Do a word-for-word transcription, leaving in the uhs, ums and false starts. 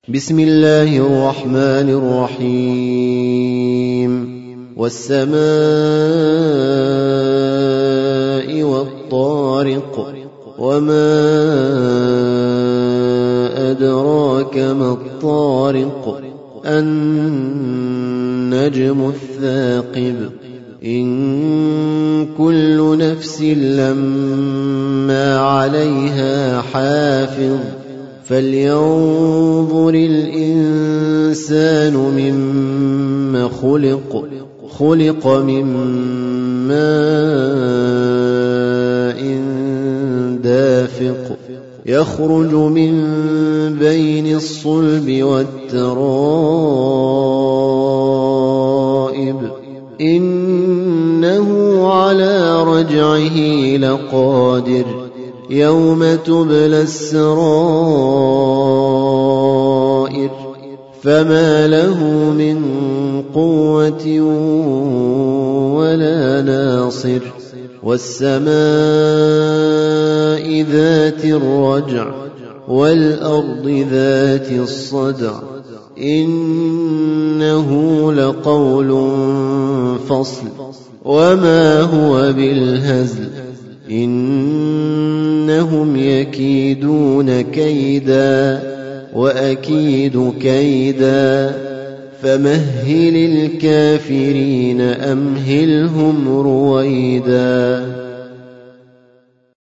بسم الله الرحمن الرحيم والسماء والطارق وما أدراك ما الطارق النجم الثاقب إن كل نفس لما عليها حافظ فلينظر الإنسان مما خلق خلق من ماء دافق يخرج من بين الصلب والترائب إنه على رجعه لقادر يوم تبلى السرائر فما له من قوة ولا ناصر والسماء ذات الرجع والأرض ذات الصدع إنه لقول فصل وما هو بالهزل إنهم يكيدون كيدا وأكيد كيدا فمهل الكافرين أمهلهم رويدا.